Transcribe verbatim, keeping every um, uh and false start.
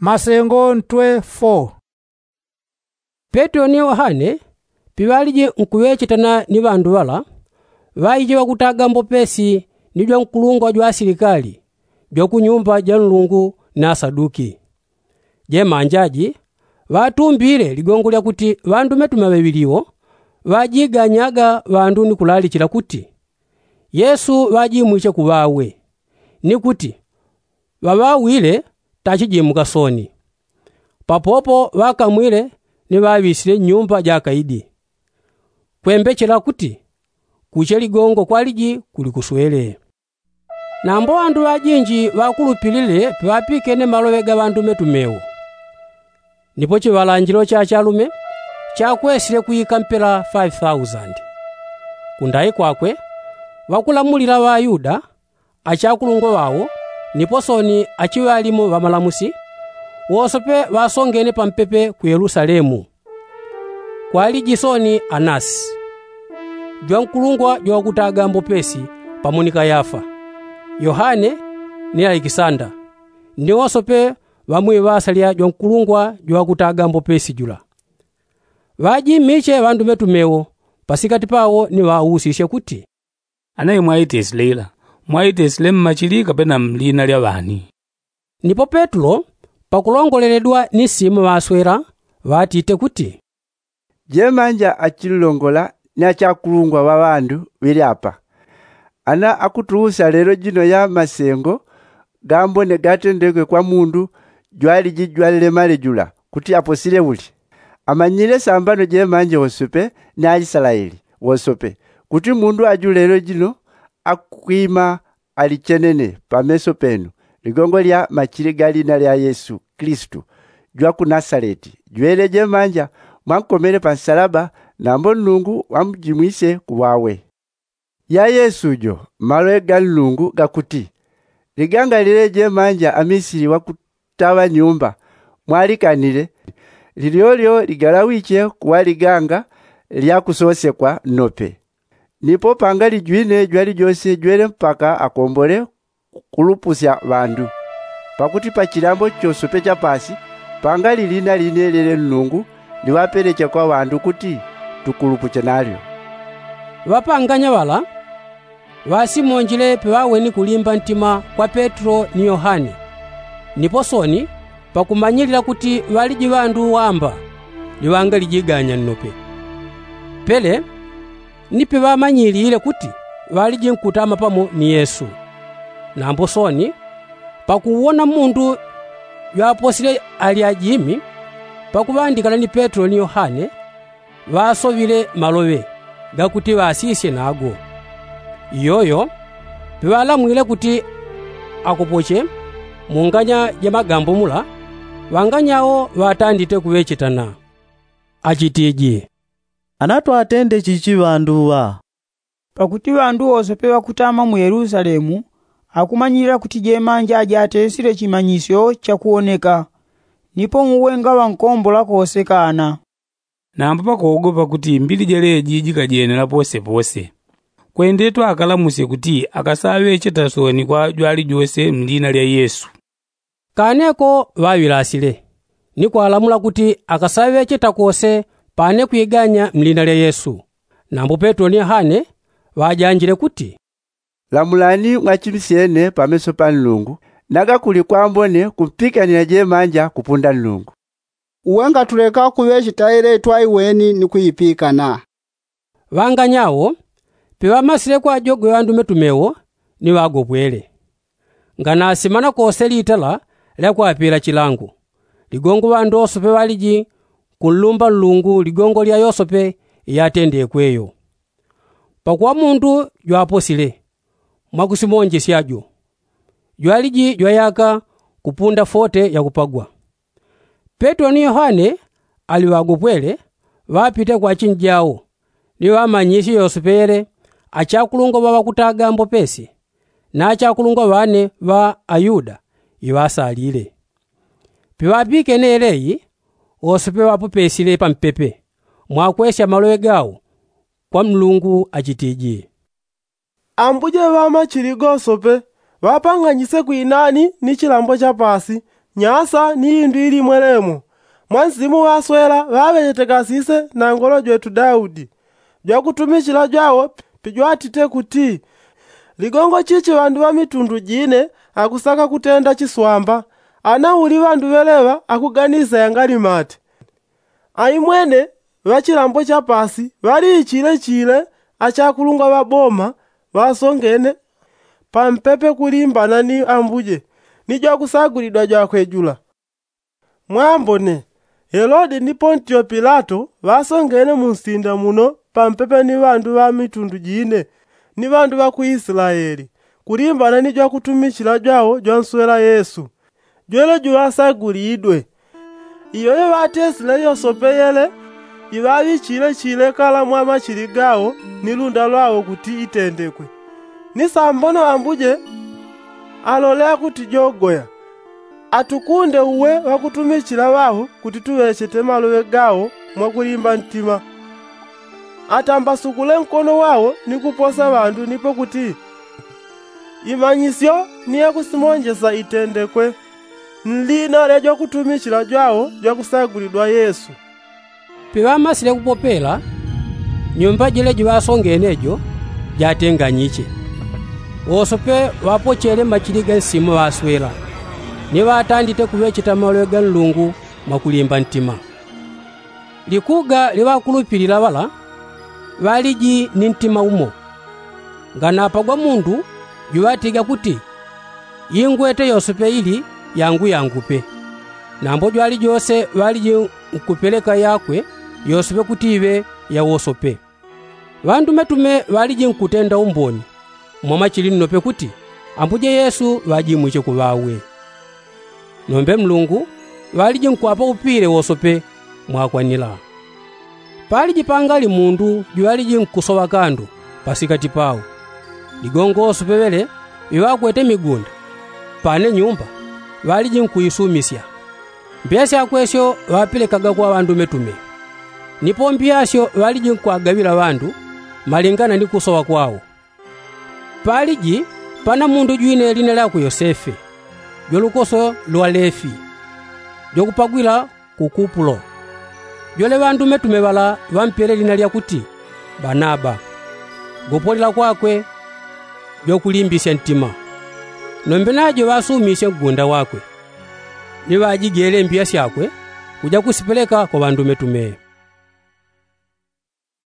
Masengo ntwe four. Petro ni Yohane pibalije nkuwechitana ni bandu bala bayije bakutaga mbopesi nijwa nkulungwa jwa asilikali jwa kunyumba ja Mulungu na Saduki. Je manjaji batumbire ligongo lya kuti bandu metuma babiriwo bajiganyaga bandu ni kulalikira kuti Yesu bajimwiche kubawe ni kuti babawile tachije mukasoni papopo bakamwile ni babisire nyumba ja kaidi kwembechera kuti kuche ligongo kwaliji kuli kuswele nambo bandu bajinji bakulupilile bapike ne malobe ga bandu metumewo nipo chibalanjiro cha chalume chakwesire kuyikampera five thousand kundai kwakwe bakulamulira ba Yuda achakulungo bawo nipo soni achiwalimo bamalamusi wosope basongene pampepe ku Yerusalemu kwali jisoni Anasi jwa nkulungwa jwa kutaga mbopesi pamonika yafa Yohane ni Alexander ni wosope bamwe basalya jwa nkulungwa jwa kutaga mbopesi jula baji miche bandu metumewo pasikati pawo ni bausishe kuti anayi mwaitesi leila mwaitesi lemmachilika pena mlina lya bani. Nipo Petro pakulongoleredwa ni simu baswera batite kuti je manja achilongola ni achakulungwa babandu bili apa ana akutuusa lero jino ya masengo gambo ne gatendekwe kwa mundu jwali jijwalile male jula kuti aposile buli amanyile sambano je manje wosope na Israeli wosope kuti mundu ajulero jino akwima alichenene pameso penu ligongo lya machili galina lya Yesu Kristu jwa ku Nazareti jweleje manja mwankomere pansalaba nambo Mulungu wamjimwise kuwawe ya Yesu jo malo ga Mulungu gakuti liganga lileje manja amisiri wakutaba nyumba mwalikanile liliolyo ligalawiche kuwa liganga lya kusosekwa nope nipo pangali jwine jwali jose jwele mpaka akombole kulupusya bandu pakuti pa chilambo chosope cha pasi pangali lina line lele Mulungu liwapeleche kwa bandu kuti tukulupuche nalyo bapanganya bala basimonjile pewaweni kulimba ntima kwa Petro ni Yohane nipo soni pakumanyilira kuti baliji bandu wamba liwanga lijiganya nnope pele nipe bamanyilire kuti baliji nkutama pamo ni Yesu nambo soni pakuwona mundu yaposile ali ajimi pakubandikana ni Petro ni Yohane basovile malobe gakuti basisye nago yoyo bibalamwile kuti akupoche munganya ya magambo mula wanganyawo batandite kuwechitana achitiji anatu atende chichi banduwa pakuti bandu osope bakutama mu Yerusalemu akumanyira kuti je manja ajatesire chimanyisyo cha kuoneka nipo muwenga wankombola kosekana nambo pakogopa kuti mbili jeleji jikajenera pose pose kwendetu akalamuse kuti akasawe chetasoni kwa jwali jose mlina lya Yesu kaneko bawilasile ni kwalamula kuti akasawe chetakose pane kuiganya mlina lya Yesu nambo Petro ni Yohane bajanjire kuti lamulani mwachimisene pameso pa Mulungu naga kuli kwambone kumpikanira je manja kupunda Mulungu uwenga tuleka kuwechitaire twaiweni ni kuyipikana banganyawo pewamasire kwa jogwe bandu metumewo ni bagopwele ngana simana kose litala lya kwapira chilangu ligongo bandu osope baliji kulumba Mulungu ligongo lya yosope yatende kweyo pakwa mundu jwaposile mwakusimonje syajo jwaliji jwayaka kupunda fote ya kupagwa Petro ni Yohane aliwagopwele bapite kwa chinjao niwamanyisi yosopere achakulungo baba kutaga mbopesi na achakulungo bane ba Ayuda ibasalile pibapike neleyi osope bapopesile pampepe mwakwesya malowe gawo kwa Mulungu achitiji ambuje bama chiligo sope bapanganyise kuinani ni chilambo cha pasi nyasa ni indu ili mwelemu. Mwanzimu waswela waveyetekasise na ngolo jwetu Daudi. Jwa kutumikila jwawo pijwatite kuti ligongo chichi vandu va mitundu jine akusaka kutenda chiswamba, ana uli vandu velewa akuganiza yangali mate. Aimwene vachilambo cha pasi vali ichile chile achakulunga vaboma vasongene pampepe kulimbana ni ambuje nijwa kusagulidwa jwa kwejula. Mwambone Herode ni Pontio Pilato vasongene munsinda muno pampepe ni vandu va mitundu jine ni vandu va ku Israeli kulimbana ni jwa kutumikila jwawo jwanswela Yesu jwele juwasagulidwe. Iyo ye vatesile yosopeyele ivavi chile chile kala mwama chiligawo ni lunda lwawo kuti itendekwe. Nisambono ambuje alolea kuti jogoya atukunde uwe wakutumikila wawo kuti tuwechete malowe gawo mwakulimba ntima. Atambasukule mkono wawo ni kuposa vandu nipo kuti imanyisyo niye kusimonjesa itendekwe nlina lejo kutumikila jwawo jwa kusagulidwa Yesu. Pivamasile kupopela nyumba jile jivasongenejo jatenganyiche. Osope wapochele machiliga nsimu vaswela ni vatandite kuvechita malowe ga nlungu mwakulimba ntima. Likuga livakulupilila vala valiji ni ntima umo nganapa gwa mundu juwatiga kuti yingwete yosope ili yangu yangupe. Nambo jwali jose valiji nkupeleka yakwe yosope kuti ive ya wosope. Vandu metume valiji nkutenda umboni mwama chilini nope kuti ambuje Yesu vajimwiche kuvawe. Nombe Mlungu valiji nkuapa upile wosope mwakwanila. Pali jipangali mundu juwaliji nkusowa kandu pasikati pawo. Ligongo osope vele iwakwete migunda pane nyumba valiji nkuyisumisya. Mbyasi akwesyo vapilekaga kwa vandu metume. Nipo mbyasyo valiji nkuagavila vandu malingana ni kusowa kwawo. Paliji pana mundu juine lina laku Yosefe jolukoso lwa Lefi jokupagwila kukupulo. Jole vandu metume vala vampele lina lya kuti Banaba gopolila kwakwe jokulimbisya ntima. Nombe najo vasumisya gunda wakwe ni vajigele mbya syakwe kuja kusipeleka kwa vandu metume.